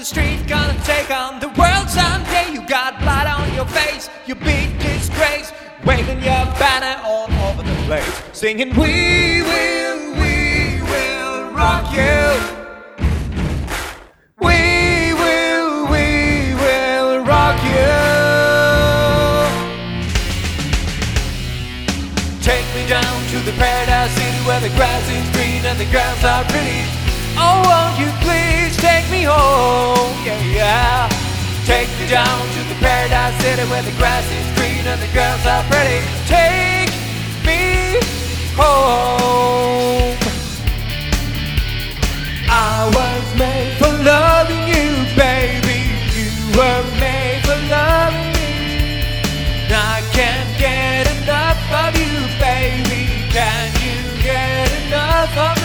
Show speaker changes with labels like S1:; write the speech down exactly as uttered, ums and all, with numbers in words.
S1: the street, gonna take on the world someday. You got blood on your face, you big disgrace, waving your banner all over the place, singing we will, we will rock you. We will, we will rock you. Take me down to the paradise city where the grass is green and the girls are pretty. Oh, won't you please take me home, yeah, yeah. Take me down to the paradise city where the grass is green and the girls are pretty. Take me home. I was made for loving you, baby. You were made for loving me. I can't get enough of you, baby. Can you get enough of me?